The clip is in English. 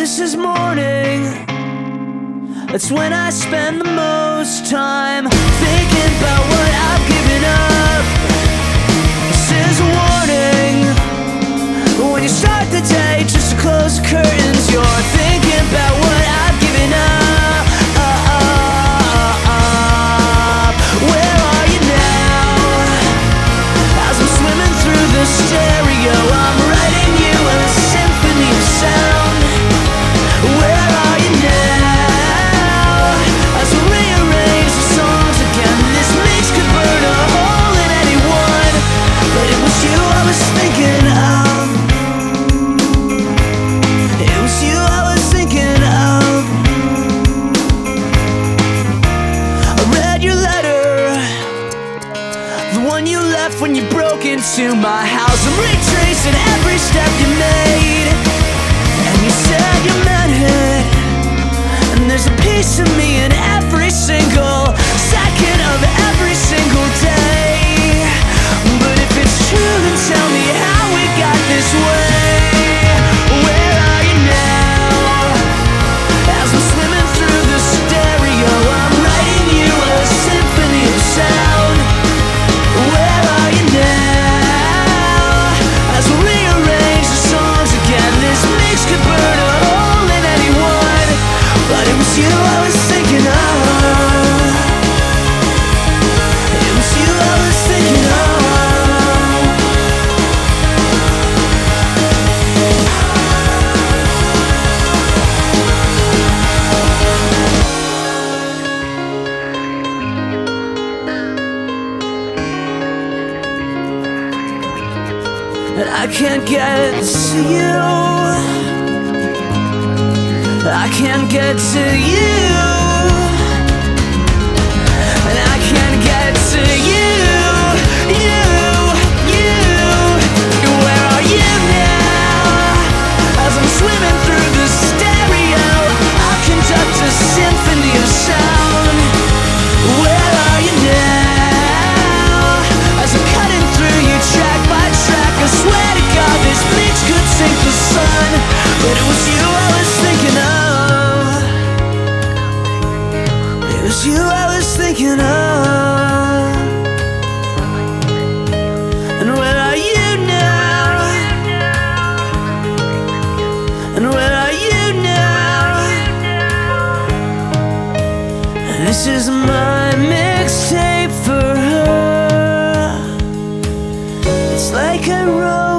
this is morning. That's when I spend the most time thinking about what I've given up. This is a warning. When you start the day just to close the curtains, you're thinking about what I've given up. Where are you now? As I'm swimming through the stereo, I'm writing you a symphony of sound. Where are you now? As we rearrange the songs again, this mix could burn a hole in anyone, but it was you I was thinking of. It was you I was thinking of. I read your letter, the one you left when you broke into my house. I'm retracing every step you made, and you said you meant it. And there's a piece of me in every single second of every single day. But if it's true, then tell me how we got this way. Where are you now? As I'm swimming through the stereo, I'm writing you a symphony of sound. Where are you now? As we rearrange the songs again, this mix could burn a hole in anyone, but it was you I was thinking of. It was you I was thinking of. And I can't get to you. I can't get to you. And I can't get to you. Where are you now? As I'm swimming through the stereo, I conduct a symphony of sound. Where are you now? As I'm cutting through you track by track, I swear to God this mix could sink the sun, but it was you I was thinking of. It was you I was thinking of. And where are you now? And where are you now? And this is my mixtape for her. It's like I wrote